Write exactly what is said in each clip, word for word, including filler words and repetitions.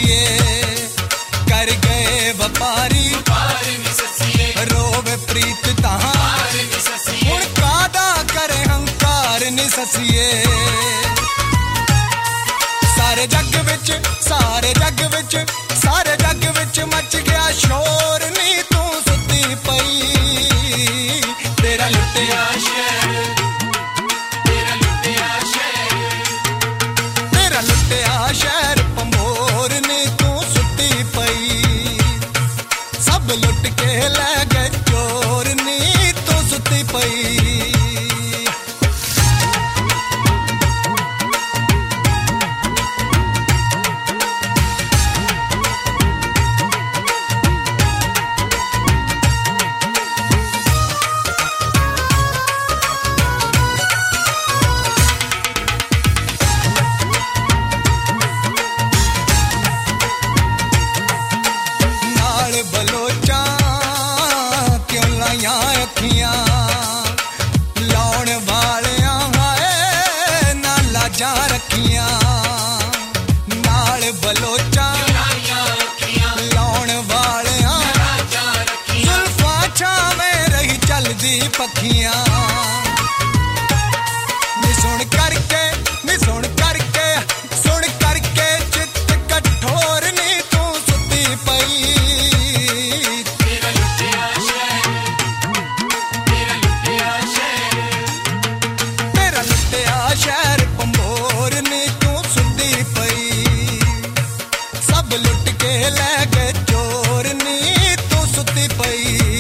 ससिए कर गए व्यापारी रोवे प्रीत तहां हुण कादा करे हंकार नी ससिए सारे जग विच सारे जग विच सारे जग विच मच गया शोर नी तू सुती पई तेरा लुटिया शहर तेरा लुटिया शहर तेरा लुटिया शहर पंबोर नी तू सुती पई सब लुट के ले गए चोर नी तू सुती पई लाउन वालिया है ना लाजा रखिया नाल बलोचा लाउन वालिया जुल्फा छावें रही चलदी पखियां नी सुन करके नी सुन करके सुन करके चित कठोर नी तू सुती पई शहर पंबोर नी तू सुती पई सब लुट के ले गए चोर नी तू सुती पई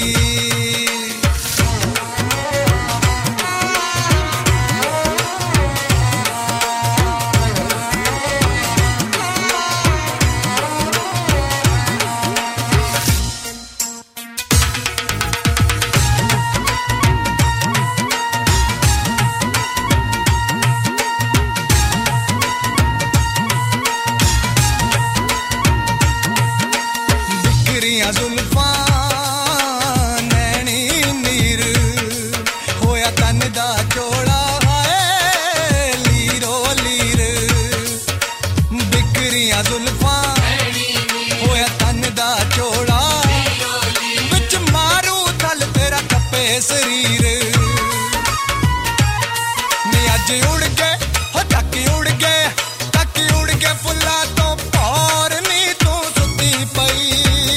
जुल्फा नैनी नीर होया तन दा चोड़ा है लीरो लीर बिखरियां जुल्फा होया तन दा चोड़ा विच मारू थल तेरा कपे शरीर नी अज उड़ के हो तक उड़ के तक उड़ के फुल्ला तो पौर नी तू सुती पई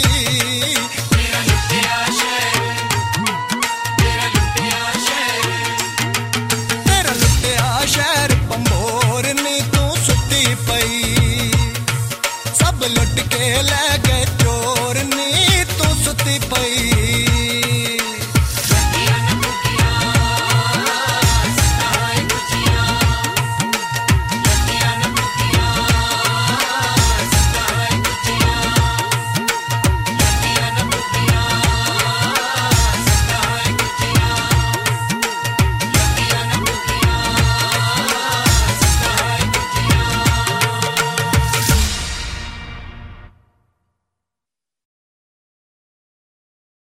शहर पंबोर नी तू सुती पई सब लुट के ले गए चोर नी तू सुती पई